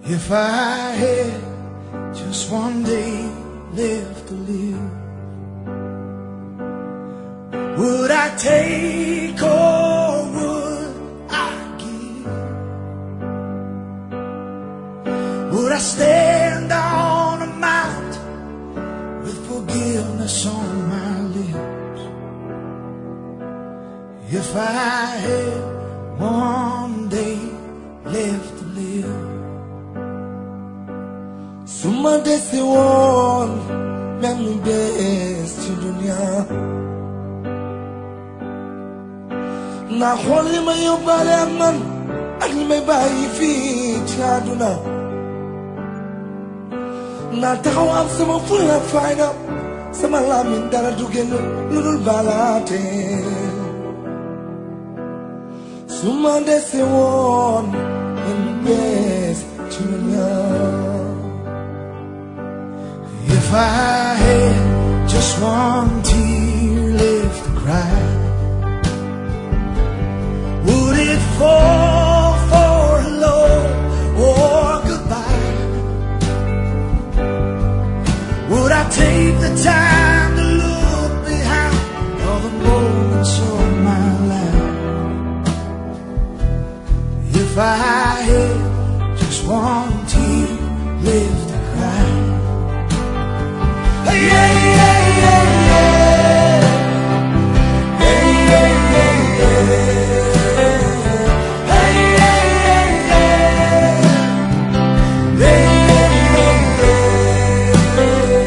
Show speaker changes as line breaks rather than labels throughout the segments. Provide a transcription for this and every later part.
If I had just one day left to live, would I take or would I give? Would I stand on a mountain with forgiveness on my lips? If I had one day left to live, suma desi won memu best ci dunya na xol li ma yóbbaale ak man ak li may bàyyi fii ci àdduna na taxaw am sama fulla ak fayda sama làmmiñ dara du génn lu dul balaate suma desi won memu best ci dunya. If I had just one tear left to cry, would it fall for hello or goodbye? Would I take the time to look behind all the moments of my life? If I had just one tear left to cry, yeah, yeah, yeah, yeah. Hey, yeah, yeah, yeah. Hey, yeah, yeah, yeah. Hey, yeah, yeah,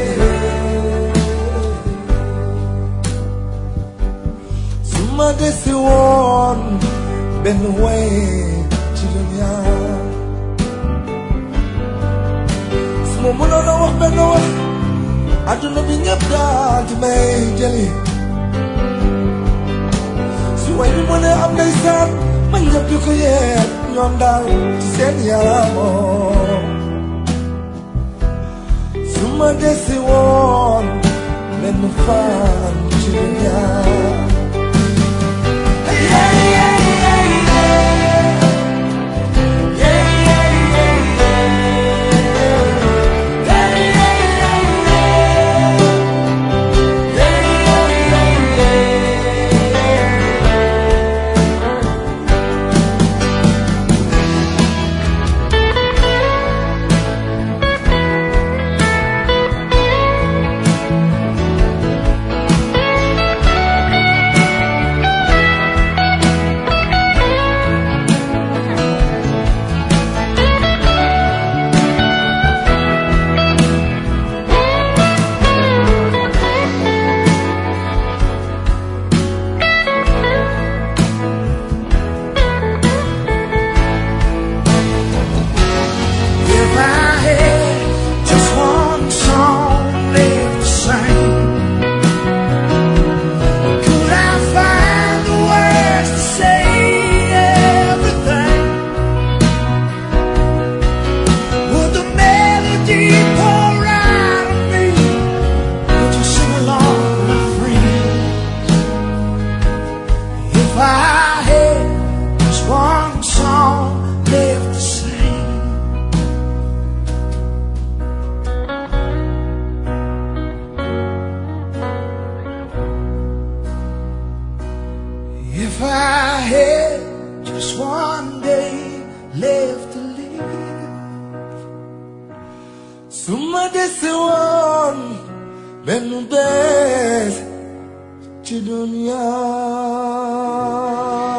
yeah. Suma desi won ben way ci dunya suma mënoon a wax benn wax aduna bi ñëpp daal di may jëli su way bi mën a am ndeysaan man ñëpp di ko yeet ñoom daal ci seen yaramoo su ma desi woon benn fan ci dunya. If I had just one day left to live, suma desi woon benn bés ci dunya.